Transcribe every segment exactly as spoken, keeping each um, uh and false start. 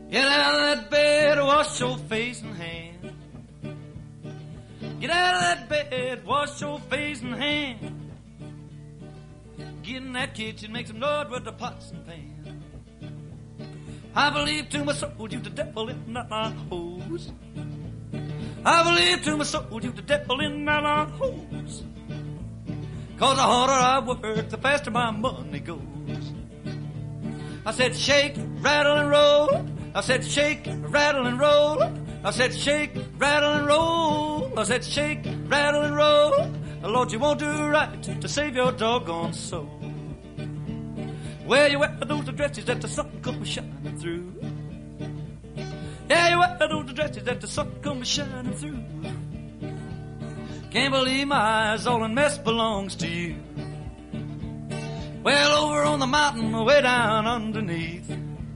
Get out of that bed, wash your face and hands. Get out of that bed, wash your face and hands. Get in that kitchen, make some noise with the pots and pans. I believe to my soul you the devil in that hose. I believe to my soul you the devil in that hose. Cause the harder I work, the faster my money goes. I said shake, rattle and roll. I said shake, rattle and roll. I said shake, rattle and roll. I said shake, rattle and roll. Lord, you won't do right to save your doggone soul. Well, you wear those dresses that the sun comes shining through. Yeah, you wear those dresses that the sun comes shining through. Can't believe my eyes, all in mess belongs to you. Well, over on the mountain, way down underneath.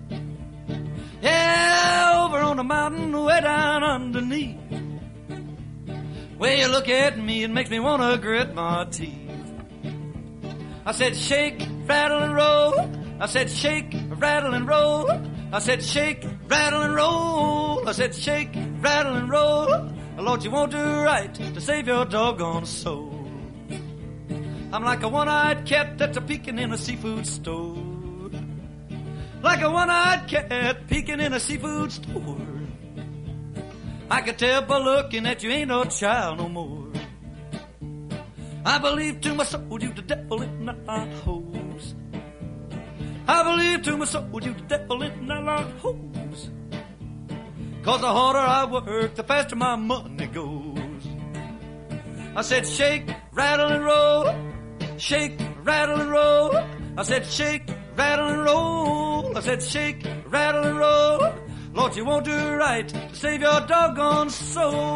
Yeah, over on the mountain, way down underneath. Well, you look at me, it makes me want to grit my teeth. I said shake, rattle and roll. I said shake, rattle and roll. I said shake, rattle and roll. I said shake, rattle and roll. Lord, you won't do right to save your doggone soul. I'm like a one-eyed cat that's a peeking in a seafood store. Like a one-eyed cat peeking in a seafood store. I can tell by looking at you ain't no child no more. I believe to my soul you the devil in that hose. I believe to my soul you the devil in that hose. Cause the harder I work, the faster my money goes. I said shake, rattle and roll. Shake, rattle and roll. I said shake, rattle and roll. I said shake, rattle and roll. Lord, you won't do right to save your doggone soul.